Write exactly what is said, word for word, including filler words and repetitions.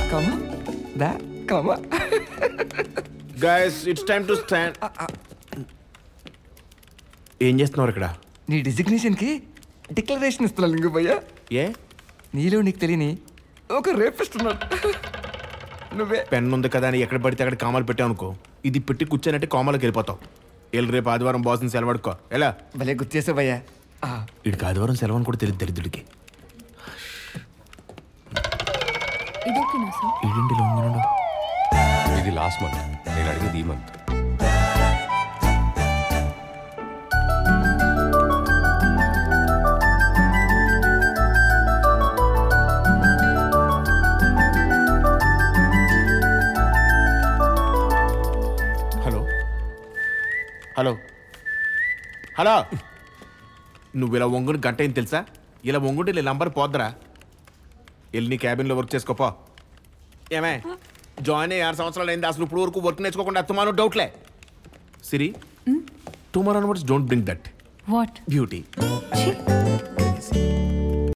Comma దా కమ. Guys it's time to stand. ఏం చేస్తున్నారు ఇక్కడ? నీ డిజిగ్నేషన్కి డిక్లరేషన్ ఇస్తున్నా లింగు భయ్య. ఏ నీలో నీకు తెలియని ఒక రేపిస్ట్ ఉన్నాడు. నువ్వే. పెన్ ఉంది కదా అని ఎక్కడ పడితే అక్కడ కామాలు పెట్టావు అనుకో, ఇది పెట్టి కూర్చొని కామాలకు వెళ్ళిపోతావు. వెళ్ళి రేపు ఆదివారం బాస్ని సెలవు అడుకో. ఎలా భలే గుర్తు చేసావు భయ్యా. వీడికి ఆదివారం సెలవు అని కూడా తెలియదు దరిద్రుడికి. ఏంటి లోన్? ఇది లాస్ట్ మంత్, నేను అడిగేది ఈ మంత్. హలో హలో హలో నువ్వు ఇలా వంగుని గంట ఏం తెలుసా? ఇలా వంగుంటే ఇలా నంబర్ పోద్దరా. వెళ్ళి నీ క్యాబిన్లో వర్క్ చేసుకోపో. ఏమే జాయిన్ అయ్యి ఆరు సంవత్సరాలు అయింది, అసలు ఇప్పుడు వరకు వర్క్ నేర్చుకోకుండా టుమారో డౌట్లే. Siri tomorrow words don't bring that what beauty.